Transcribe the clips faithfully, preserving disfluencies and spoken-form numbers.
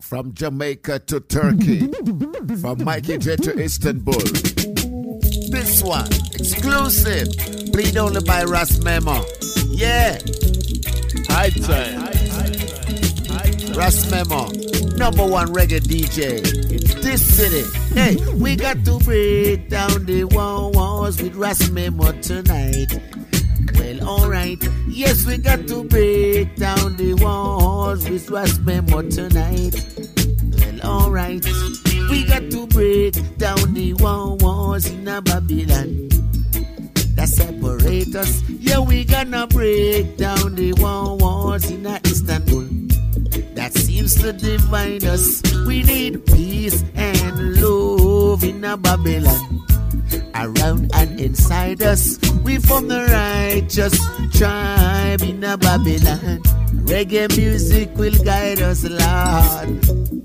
From Jamaica to Turkey. From Mikey J to Istanbul. This one, exclusive. Played only by Ras Memo. Yeah. High time. Ras Memo, number one reggae D J in this city. Hey, we got to break down the walls with Ras Memo tonight. Well, alright. Yes, we got to break down the walls with Ras Memo tonight. Well, alright. We got to break down the walls in a Babylon that separate us. Yeah, we gonna break down the walls in a Istanbul that seems to divide us. We need peace and love in a Babylon around and inside us. We from the righteous tribe in a Babylon. Reggae music will guide us, Lord.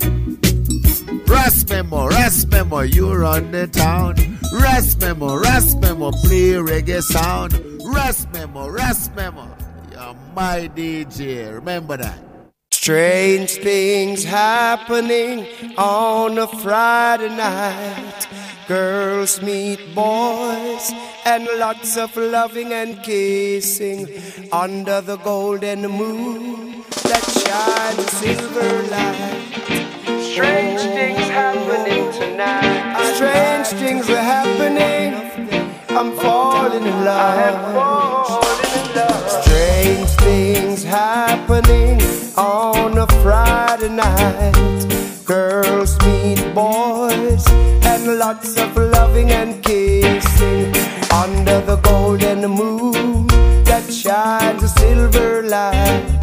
Ras Memo, Ras Memo, you run the town. Ras Memo, Ras Memo, play reggae sound. Ras Memo, Ras Memo, you're my D J, remember that. Strange things happening on a Friday night. Girls meet boys and lots of loving and kissing under the golden moon that shines silver light. Strange things happening tonight. Strange things are happening. I'm falling in love. Strange things happening on a Friday night. Girls meet boys and lots of loving and kissing under the golden moon that shines a silver light.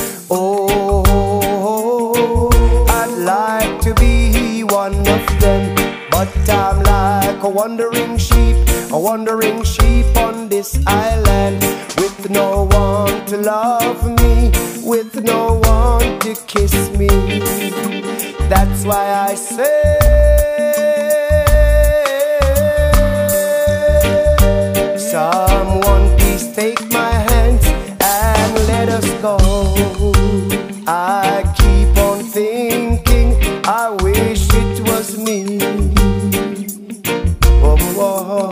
Oh, I'd like to be one of them, but I'm like a wandering sheep, a wandering sheep on this island, with no one to love me, with no one to kiss me. That's why I say, someone please take my hand and let us go. I keep on thinking, I wish it was me. Oh, oh.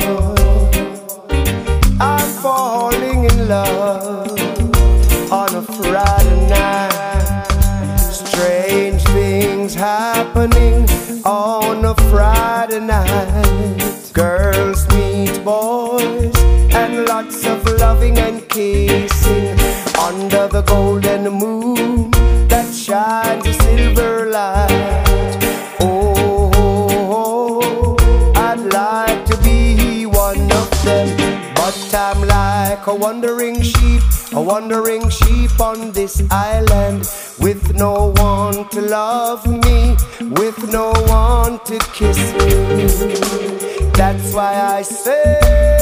I'm falling in love on a Friday night. Strange things happening on a Friday night. Girls meet boys and lots of loving and kissing under the golden moon that shines a silver light. Oh, I'd like to be one of them, but I'm like a wandering sheep, a wandering sheep on this island, with no one to love me, with no one to kiss me. That's why I say,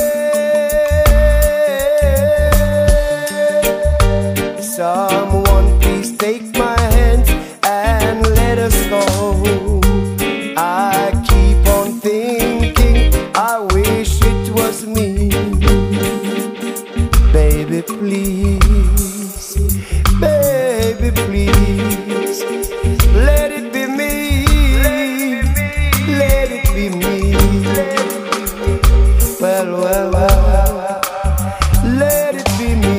someone please take my hand and let us go. I keep on thinking, I wish it was me. Baby, please, baby, please, let it be me, let it be me. Well, well, well, let it be me.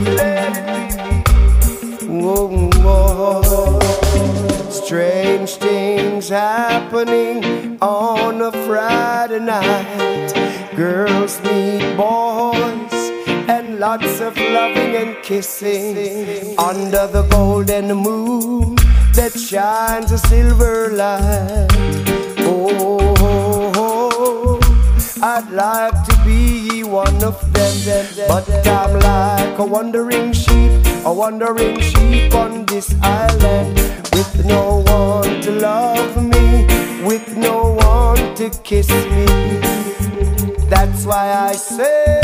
Whoa, whoa. Strange things happening on a Friday night. Girls meet boys and lots of loving and kissing under the golden moon that shines a silver light. Oh, I'd like to be one of them, but I'm like a wandering sheep, a wandering sheep on this island, with no one to love me, with no one to kiss me. That's why I say,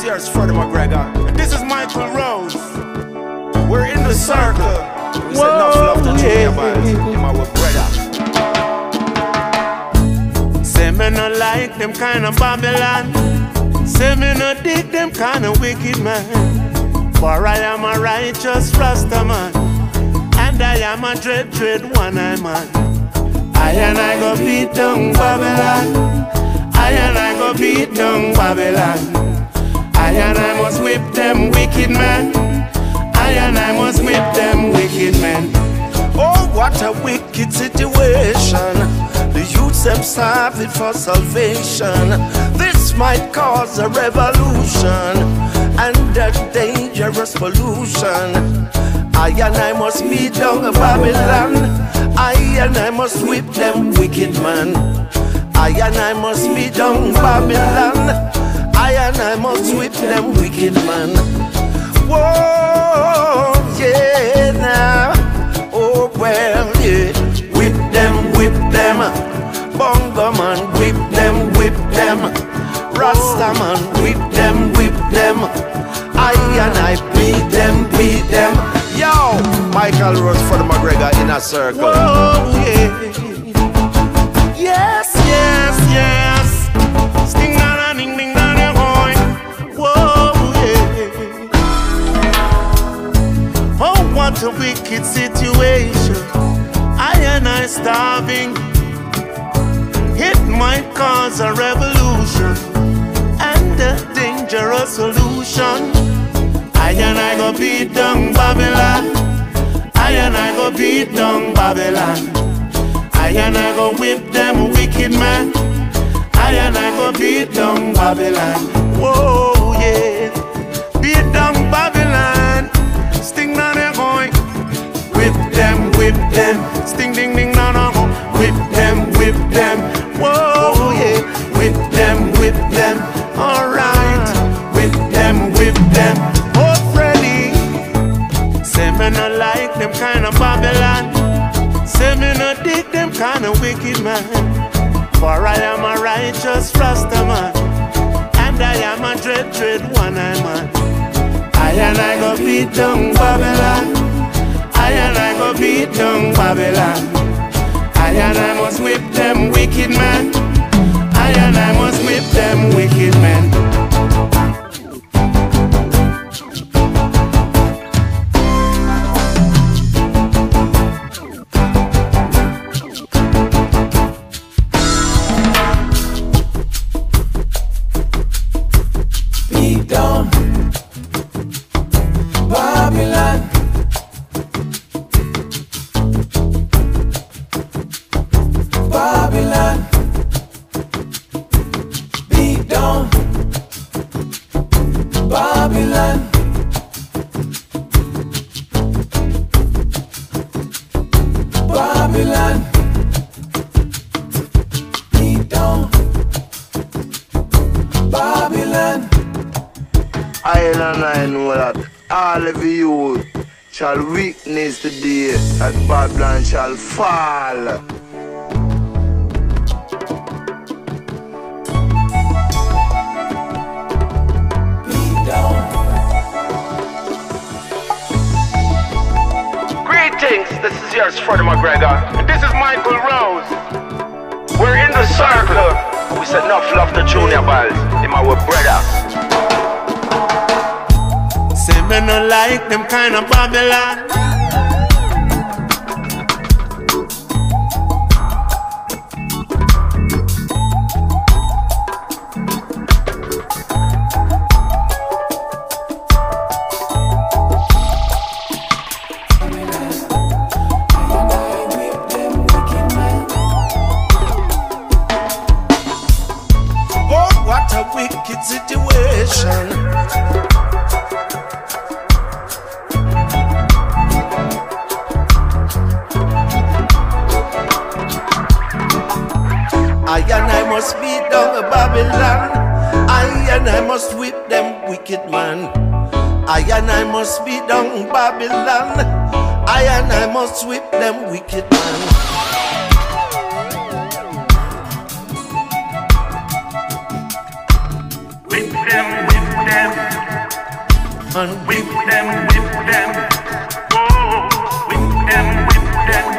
yours, Freddie McGregor. And this is Michael Rose. We're in the circle. We said enough love to Junior Boys. Him our brother. Say me no like them kind of Babylon. Say me no dig them kind of wicked man. For I am a righteous Rasta man, and I am a dread, dread one-eye man. I and I go beat down Babylon. I and I go beat down Babylon. I and I must whip them wicked men. I and I must whip them wicked men. Oh, what a wicked situation. The youths them starving for salvation. This might cause a revolution and a dangerous pollution. I and I must beat down Babylon. I and I must whip them wicked man. I and I must beat down Babylon. I and I must whip them wicked man. Whoa, yeah, now. Oh, well, yeah. Whip them, whip them. Bongo man, whip them, whip them. Rasta man, whip them, whip them. I and I beat them, beat them. Yo, Michael Rose for the McGregor in a circle. Whoa, yeah. Yes, yes, yes. Sting down and ding ding down your going. Whoa, yeah. Oh, what a wicked situation. I and I starving. It might cause a revolution and a dangerous solution. I and I go beat down Babylon. I and I go beat down Babylon. I and I go whip them wicked man. I and I go beat down Babylon. Whoa, yeah. Beat down Babylon. Sting down there going. Whip them, whip them. Sting ding ding no no. Whip them, whip them. Whoa, yeah. Whip them, whip them. Alright. Whip them, whip them. Oh, Freddy. Say me no like them kind of Babylon. Say me no dig them kind of wicked man. For I am a righteous Rasta man, and I am a dread, dread one-eye man. I and I go beat down Babylon. I and I go beat down Babylon. I and I must whip them wicked men. I and I must whip them wicked men. Shall weakness today, and Babylon shall fall. Greetings, this is yours, Freddie McGregor, and this is Michael Rose. We're in the circle. We said enough love to Junior Boys, him our brother. Say me no like them kind of Babylon. Oh, what a wicked situation. I and I must beat down Babylon. I and I must whip them wicked man. I and I must beat down Babylon. I and I must whip them wicked man. Whip them, whip them. and whip them, whip them. Oh, whip them, whip them.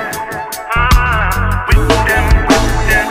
Ah, whip them, whip them.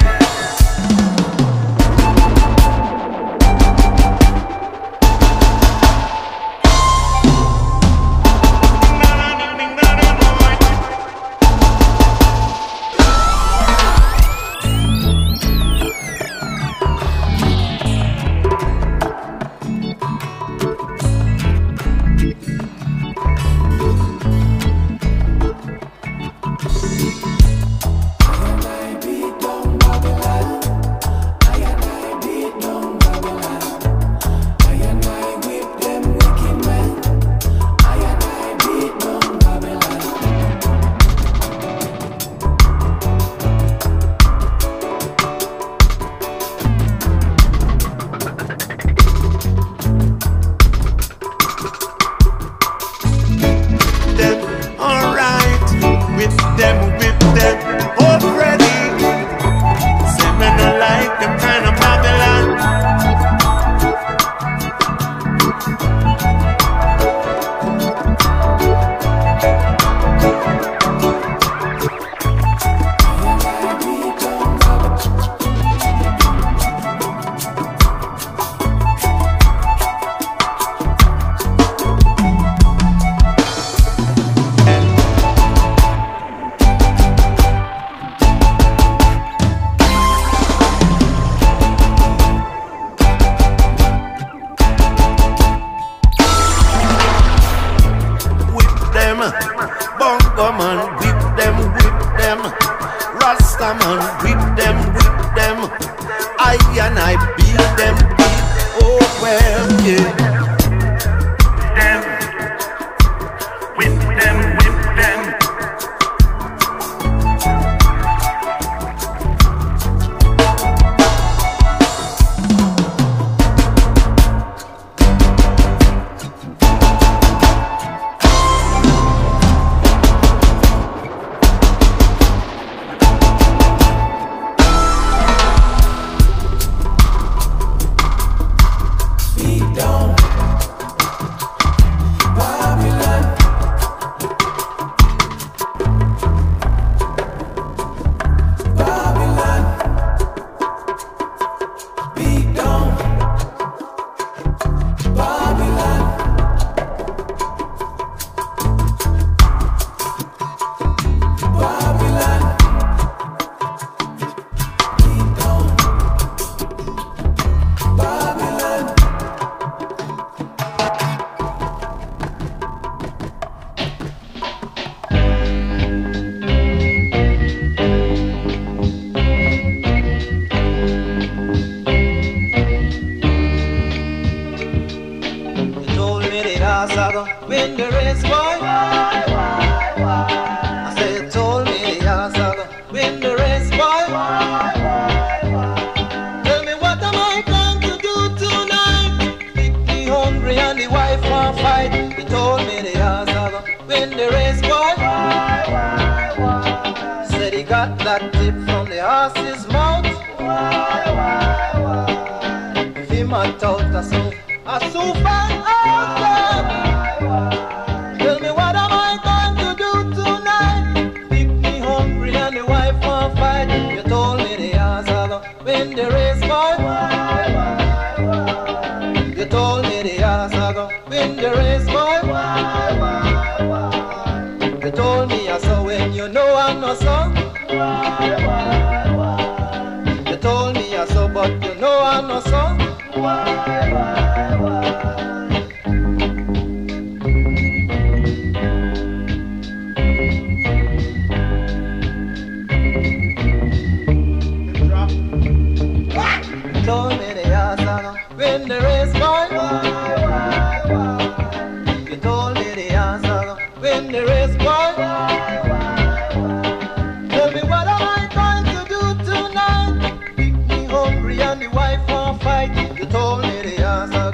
Told me the answer.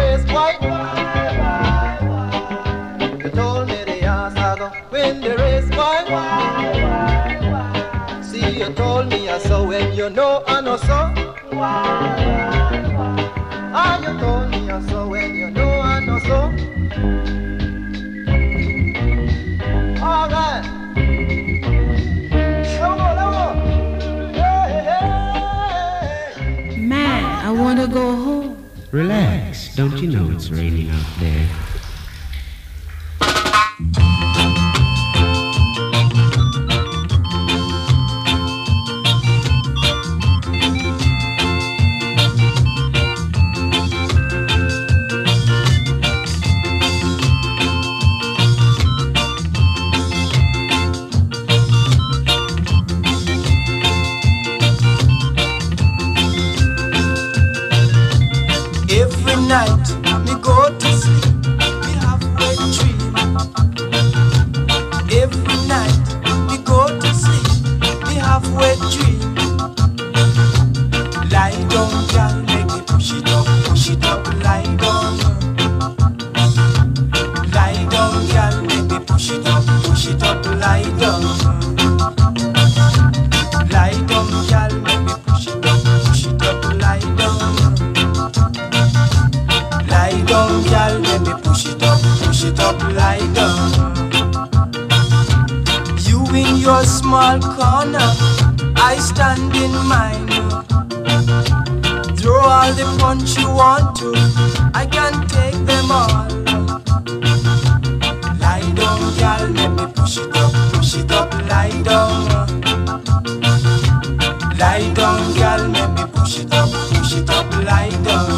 race, why? You told me the answer go win the race, why? See, you told me I saw when you know I know so. Ah, you told me I saw when you know I know so. All right. Come on, come on. Hey, hey. Man, I wanna go home. Relax, don't you know it's raining out there? Every night me go to sleep, me have wet dream. Every night me go to sleep, me have wet dream. Lie down, girl, make me push it up, push it up, lie down. Lie down, girl, make me push it up, push it up, lie down. Lie down, girl, make me push it up, push it up, lie down. Lie down, girl, let me push it up, push it up, lie down. You in your small corner, I stand in mine. Throw all the punch you want to, I can take them all. Lie down, girl, let me push it up, push it up, lie down. Lie down, girl, let me push it up, push it up, lie down.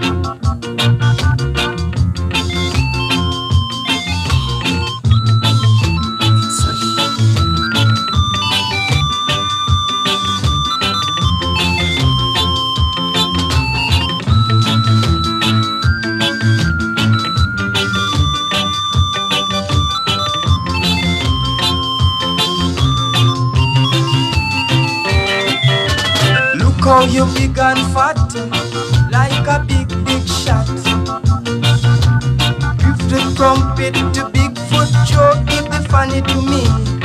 How you big and fat, like a big, big shot. Give the trumpet to Bigfoot Joe, give the funny to me.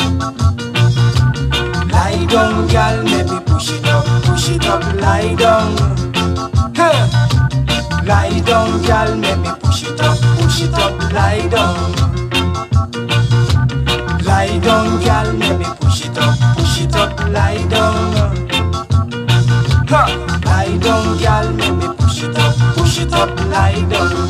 Lie down, girl, maybe push it up, push it up, lie down. Huh. Lie down, girl, maybe push it up, push it up, lie down. Lie down, girl, maybe push it up, push it up, lie down. Huh. Lie down, girl, make me push it up, push it up, lie down.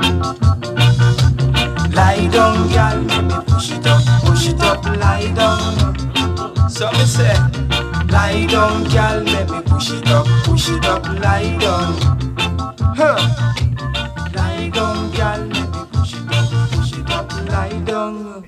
Lie down, girl, make me push it up, push it up, lie down. So me say, lie down, girl, make me push it up, push it up, lie down. Huh. Lie down, girl, make me push it up, push it up, lie down.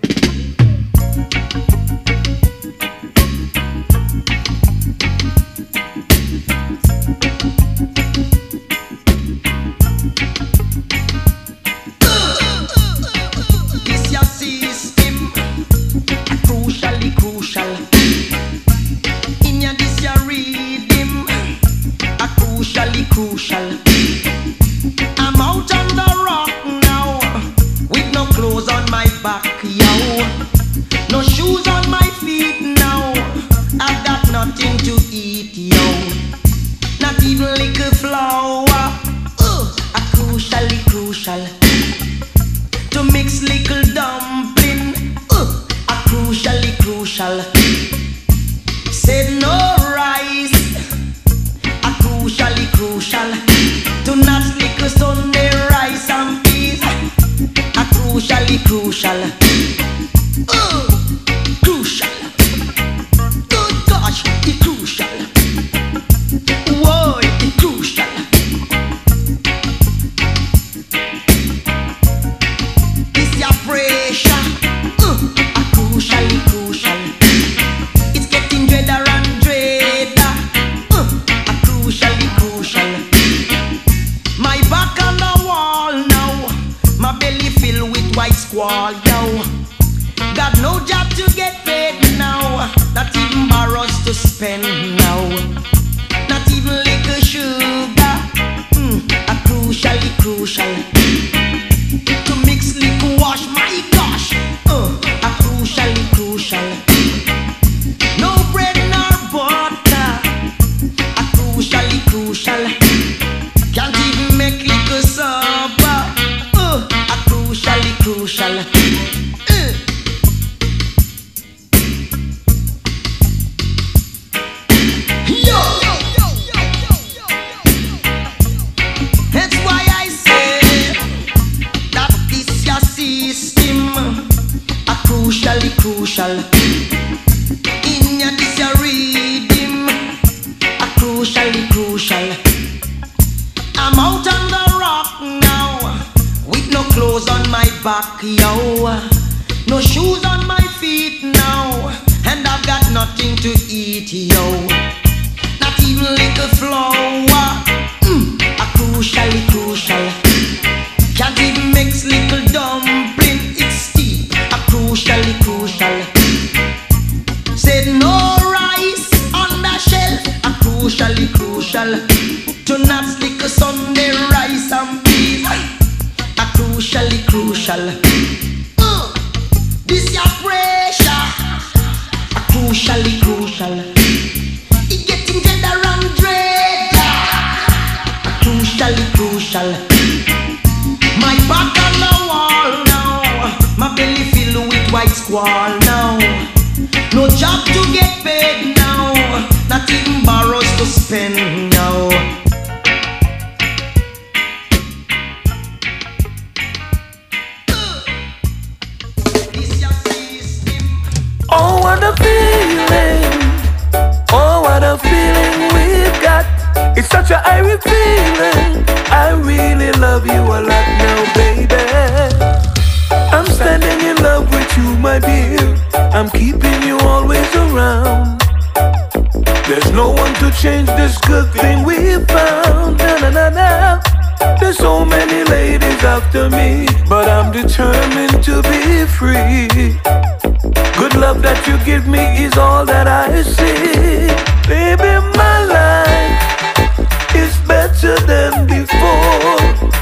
Crucial. I'm out on the rock now, with no clothes on my back, yo. No shoes on my feet now. I've got nothing to eat, yo. Not even little flour. Uh, a crucially crucial. To mix little dumpling. Uh, a crucially crucial. Said no rice. Crucially crucial. To not stick a Sunday rice and peas. A crucially crucial. Oh, crucial. Good gosh, it's crucial. Whoa, it's crucial. It's your pressure. Uh, a crucially crucial. It's getting dreader and dreader. Uh, Crucially crucial. My back on the wall now. My belly filled with white squall, yo. Got no job to get paid now. Not even borrows to spend now. Not even liquor sugar. Mm, a crucially crucial. To mix liquor wash, my gosh, uh, a crucially crucial. No bread nor butter, a crucially crucial. Can't even make liquor sober, uh, a crucially crucial. Uh. Yo! That's why I say that this your system a crucially crucial. In your this your rhythm a crucially crucial. I'm out on the rock now with no clothes on my back, yo. No shoes on my feet now, and I've got nothing to eat, yo. Not even little flour, mm, a crucially crucial. Can't even mix little dumpling, it's steep, a crucially crucial. Said no rice on the shelf, a crucially crucial. To not stick a Sunday rice and peas, a crucially crucial. Uh, this your pressure, a crucially crucial. It getting deader and dreader, a crucially crucial. My back on the wall now, my belly filled with white squall now. No job to get paid now, not even borrows to spend now. Oh, what a feeling, oh, what a feeling we've got. It's such a airy feeling, I really love you a lot now, baby. I'm standing in love with you, my dear. I'm keeping you always around. There's no one to change this good thing we found. Na, na, na, na. There's so many ladies after me, but I'm determined to be free. Good love that you give me is all that I see. Baby, my life is better than before.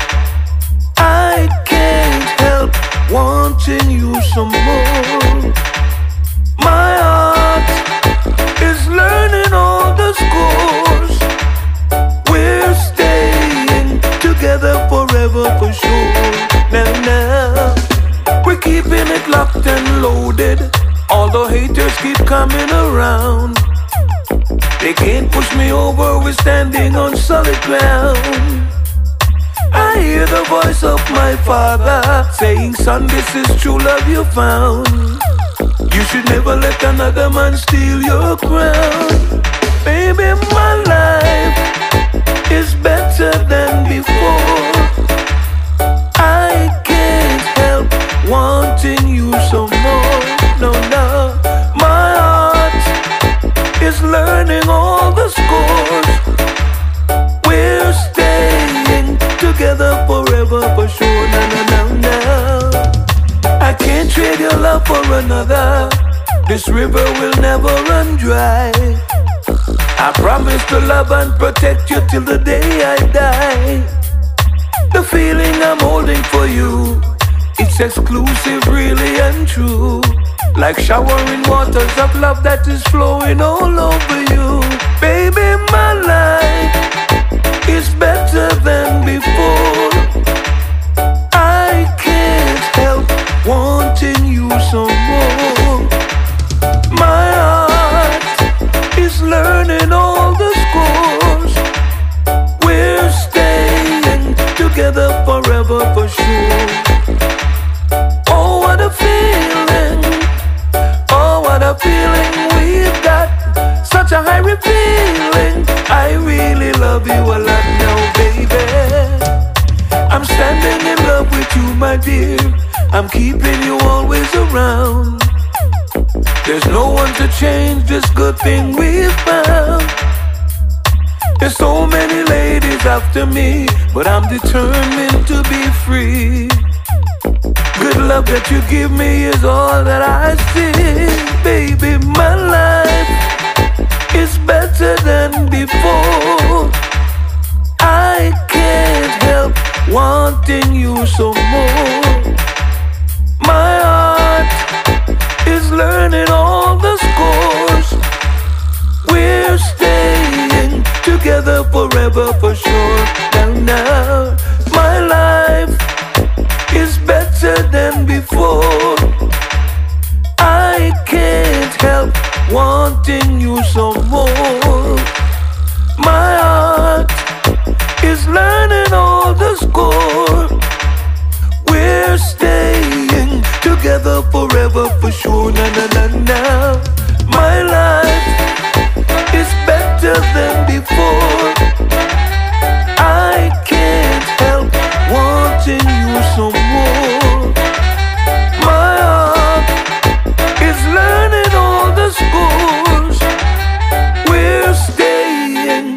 I can't help wanting you some more. My heart is learning all the scores. We're staying together forever for sure. Now, now, we're keeping it locked and loaded. Although haters keep coming around, they can't push me over, we're standing on solid ground. I hear the voice of my father saying, son, this is true love you found. You should never let another man steal your crown. Baby, my life is better than before. I can't help wanting you some more. No, no, my heart is learning all the scores. We're staying together forever for sure. No, no, no, no. I can't trade your love for another. This river will never run dry. I promise to love and protect you till the day I die. The feeling I'm holding for you, it's exclusive, really and true. Like showering waters of love that is flowing all over you. Baby, my life is better than before. I can't help wanting you some more. My heart is learning all the scores. We're staying together forever for sure. Oh, what a feeling, oh, what a feeling we've got. Such a high feeling, I really love you a lot now, baby. I'm standing in love with you, my dear. I'm keeping you always around. There's no one to change this good thing we've found. There's so many ladies after me, but I'm determined to be free. Good love that you give me is all that I see. Baby, my life is better than before. I can't help wanting you some more. My heart is learning all the scores. We're staying together forever for sure. Now, now, my life is better than before. I can't help wanting you some more. My heart is learning all the score. We're staying together forever for sure. Na na na na. My life is better than before. I can't help wanting you some more. My heart is learning all the scores. We're staying.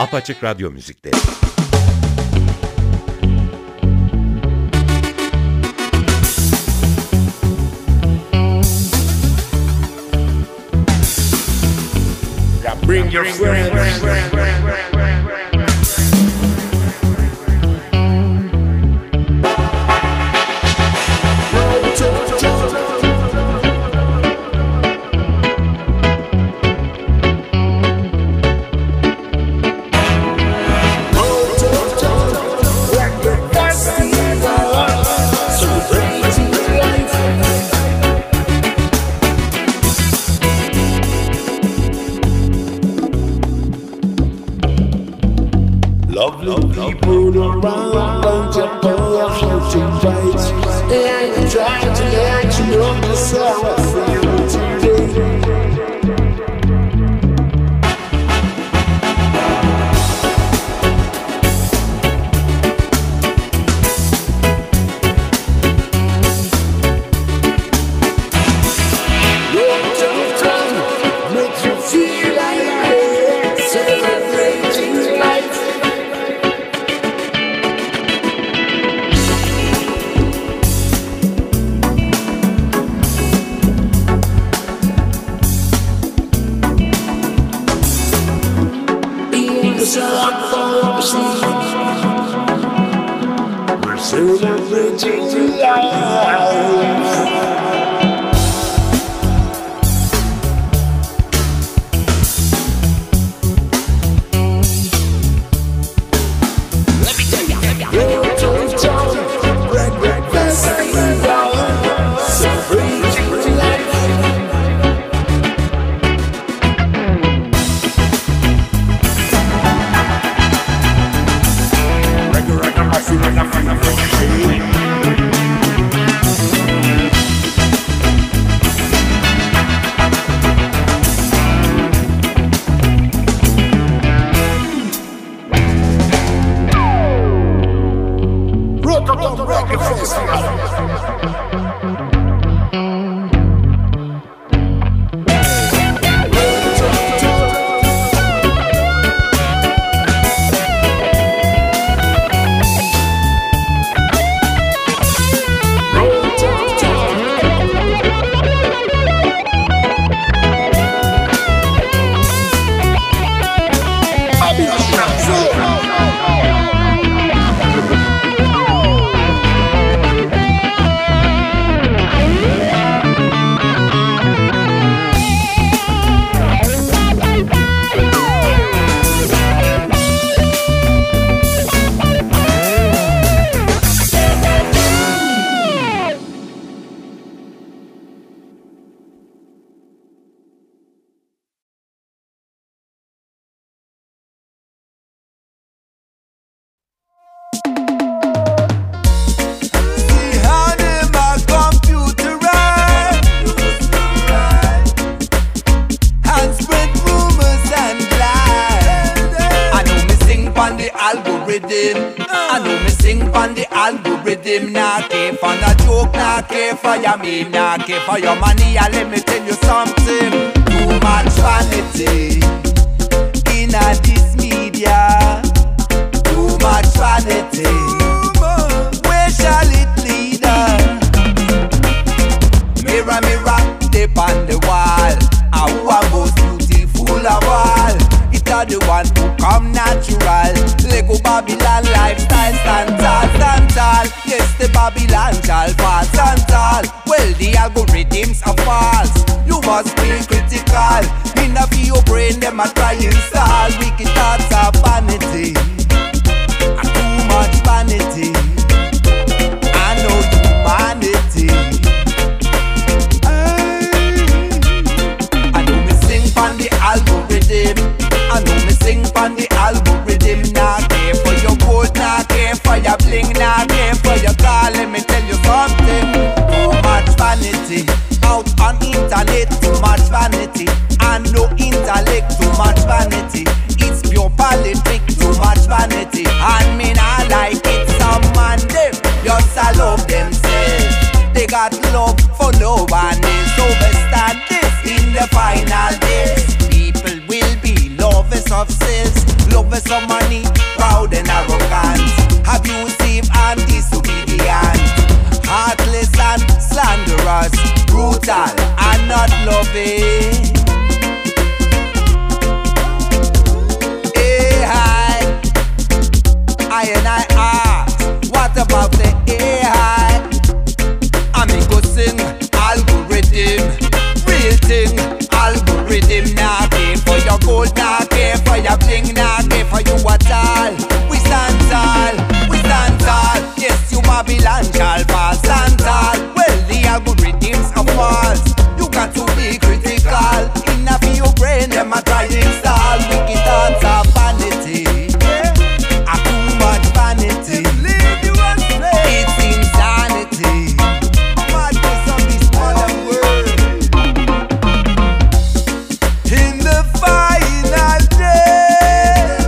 Apaçık Radyo Müzikleri. Bring your friends. People around, don't you know how to fight? And I'm trying to let you know this how I feel today. Celebrating life. Let me tell you, red, red, celebrating life. I know me sing on the algorithm. Nah care for no joke, nah care for your meme, nah care for your money. And let me tell you something. Too much vanity in a this media. Too much vanity. Where shall it lead us? Mirror, mirror, dip on the wall. I who are most beautiful of all? It are the one who come natural. Lego Babylon lifestyle stand tall, stand tall. Yes, the Babylon shall fall, stand tall. Well, the algorithms are false. You must be critical. In a your brain, them a try install. Wicked thoughts are vanity. Too much vanity. I know humanity. I know me sing from the algorithm. I know me sing from the algorithm. Nah care for your gold, nah care for your bling, nah care for your car. Let me tell you something. Too much vanity out on internet. Too much vanity and no intellect. Too much vanity. It's pure politic. Too much vanity and me nah like it. Some man them just a love themselves. They got love for no one else. Overstand this in the final days. People will be lovers of selves, lovers of loving. Hey, hi. I and I ask, what about the A I? I me go sing algorithm, real thing, algorithm. Nah care for your gold, nah care for your bling, nah care for you at all. We stand tall, we stand tall. Yes, you Babylon shall fall, stand tall. Well, the algorithms are false. You got to be critical. Enough of your brain, them a try to install. Wicked thoughts of vanity, a too much vanity. It's insanity. Madness of this modern world. In the final day,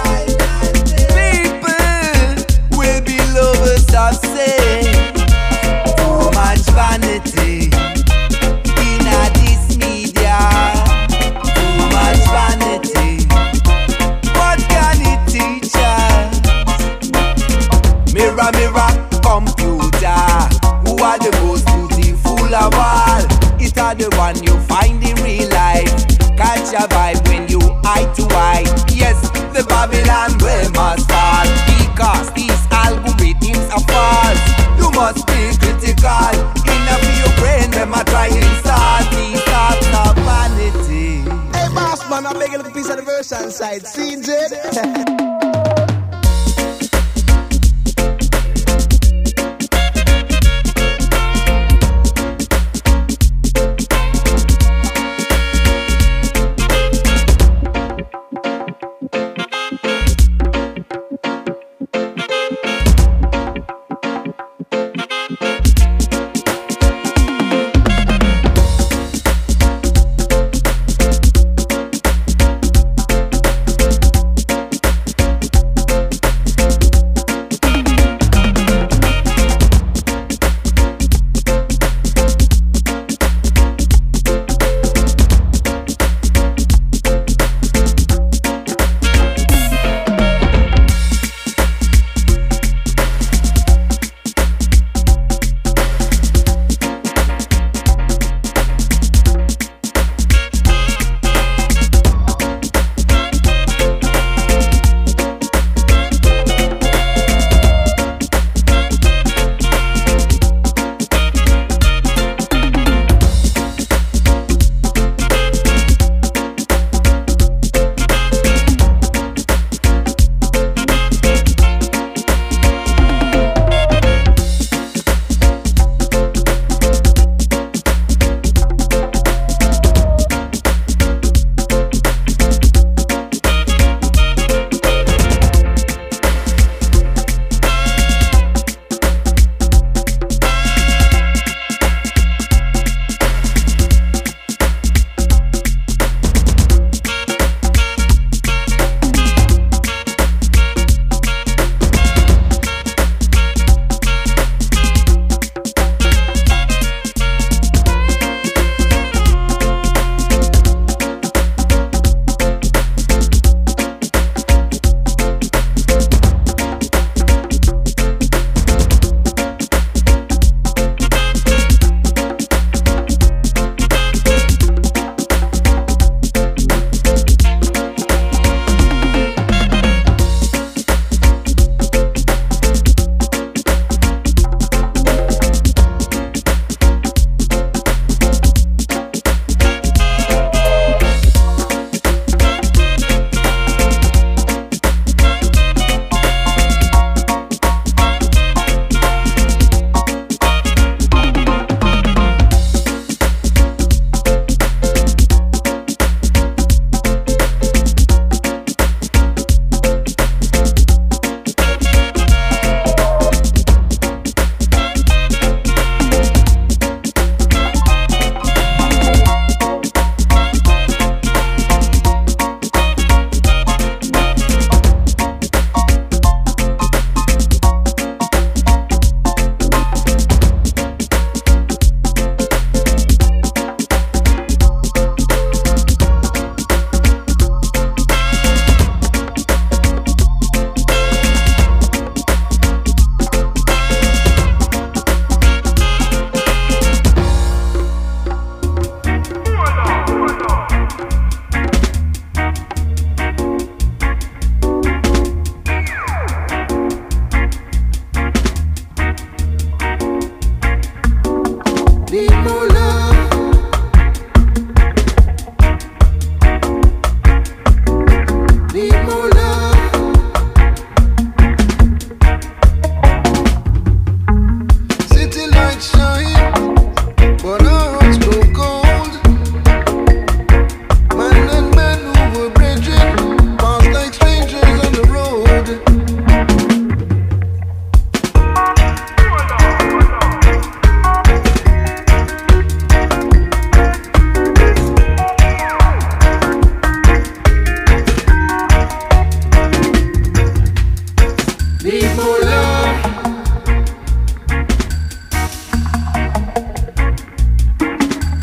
people will be lovers of sin. Too much vanity in a this media. Too much vanity. What can it teach us? Mirror, mirror, computer, who are the most beautiful of all? It are the one you find in real life. Catch a vibe when you eye to eye. Yes, the Babylon way must fall, because these algorithms are false. You must be critical. Enough of your brain, them are trying to start these thoughts of vanity. Hey, boss man, I'm making a little piece of the version side. Seen it?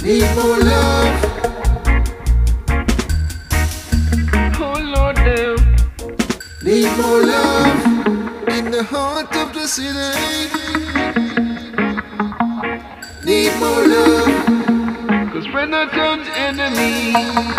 Need more love. Oh Lord, now. Need more love in the heart of the city. Need more love. Cause friend not turns enemy.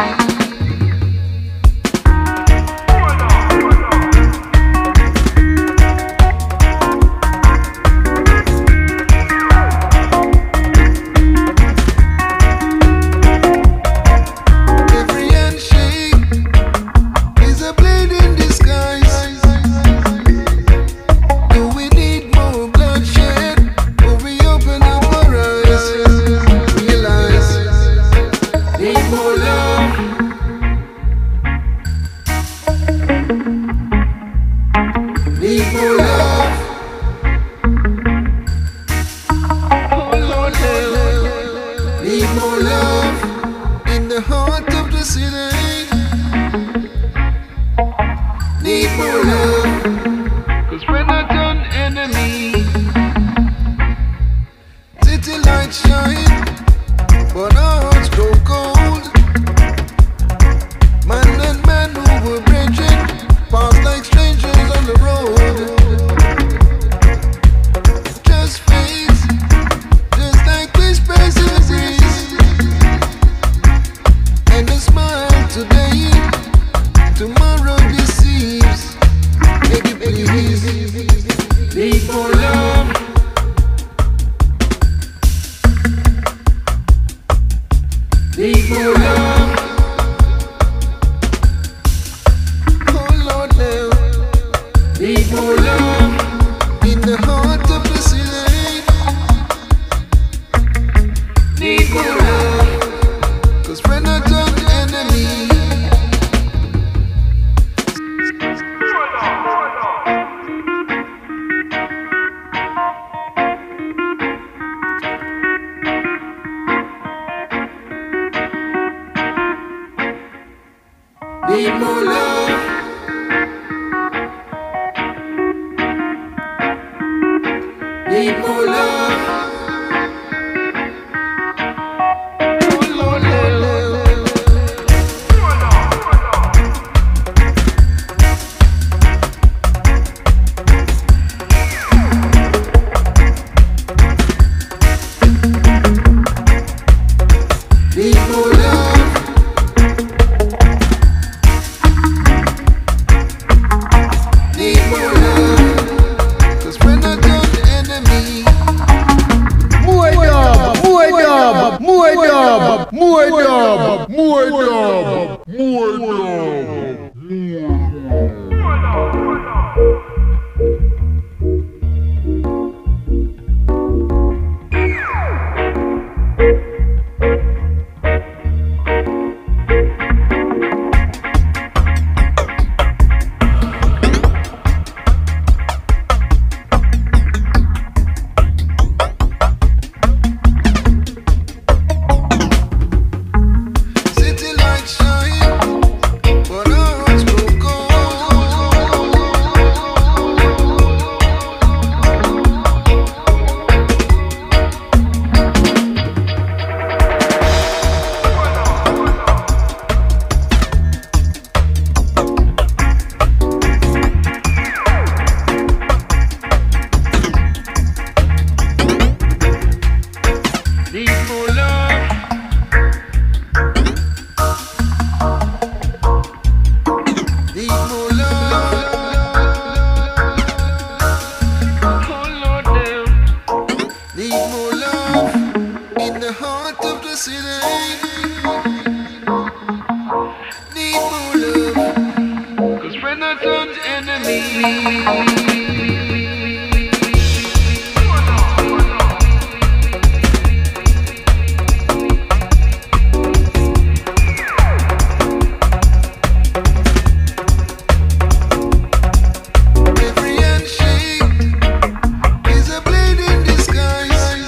Need more love. Need more love. Oh Lord, Lord, Lord. Need more love. Need more love. Cause we're not done enemy. More dub, more dub, more dub, more dub, more dub, more dub, more City lights shine, but our hearts grow cold. Need more love. Need more love. Oh Lord, now. Need more love in the heart of the city. Need more love. Cause friend not turns enemy. Every handshake is a blade in disguise.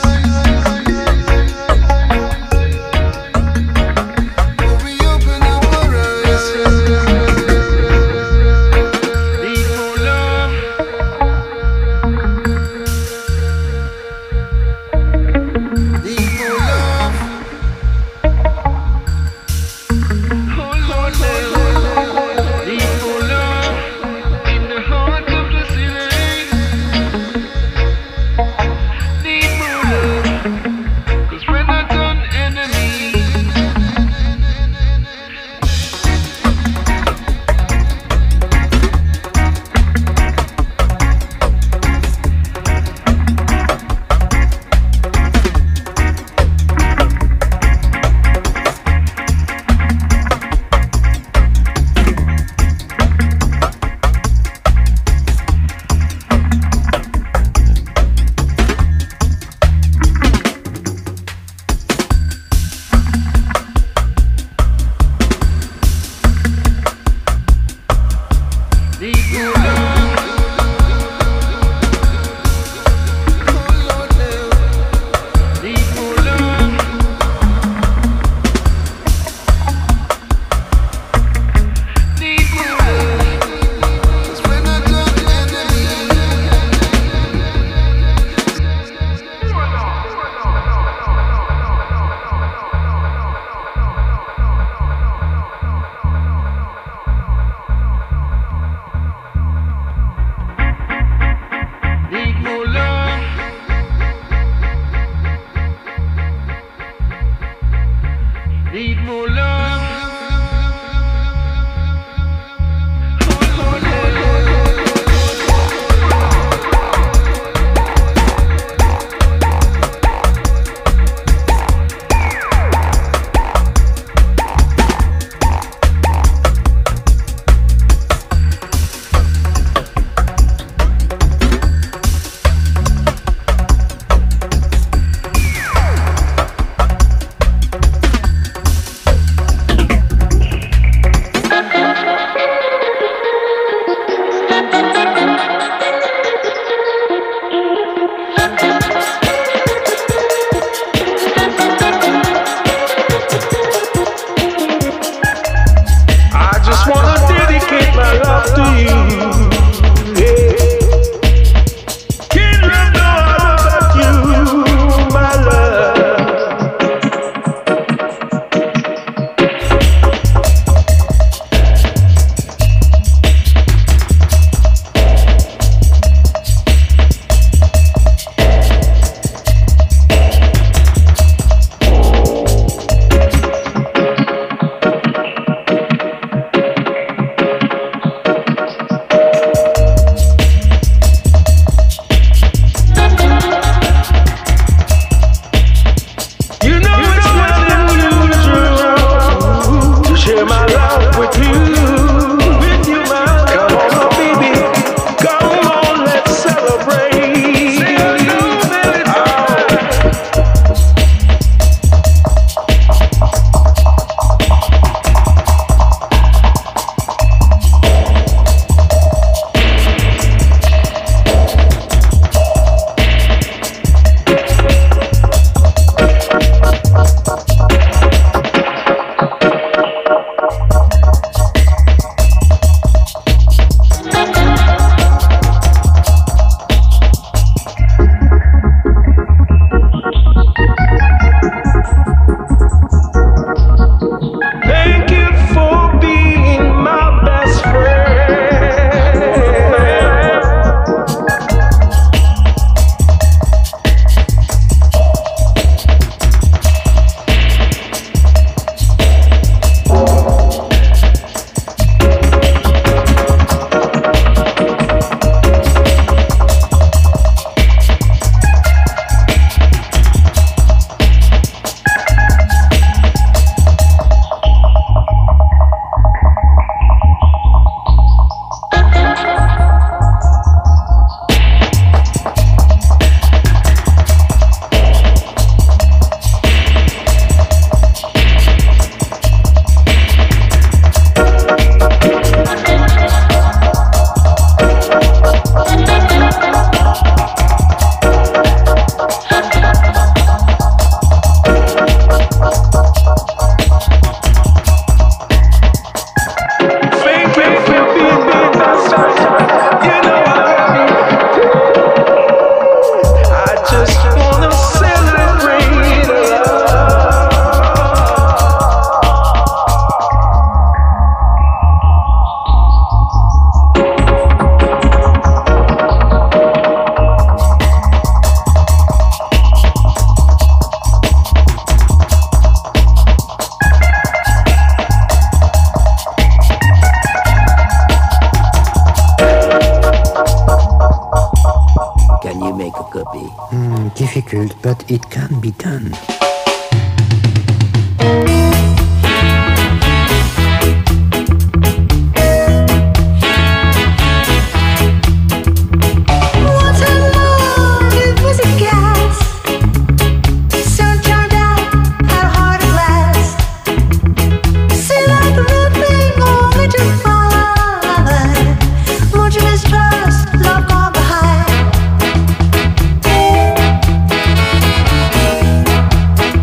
Oh, we open up our eyes. Need more love. Need more love. Mm, difficult, but it can be done. Love gone behind.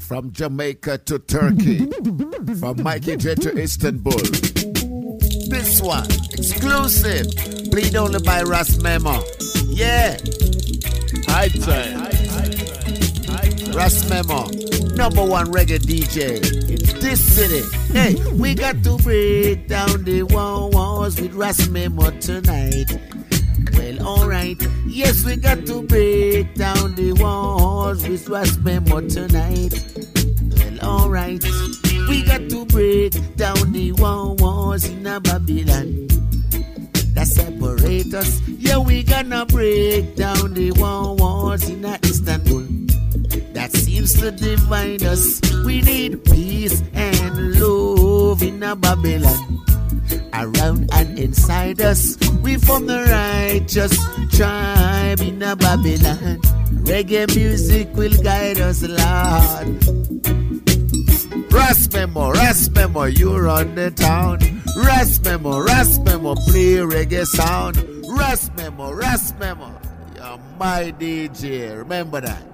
From Jamaica to Turkey, from Mikey J to Istanbul. This one, exclusive, played only by Ras Memo. Yeah. High time. Ras Memo, number one reggae D J in this city. Hey, we got to break down the walls with Ras Memo tonight. Well, alright, yes, we got to break down the walls with Ras Memo tonight. Well, alright, we got to break down the walls in a Babylon that separate us. Yeah, we gonna break down the walls in a Istanbul that seems to divide us. We need peace and love in a Babylon. Around and inside us, we form the righteous tribe in a Babylon. Reggae music will guide us, Lord. Ras Memo, Ras Memo, you run the town. Ras Memo, Ras Memo, play reggae sound. Ras Memo, Ras Memo, you're my D J, remember that.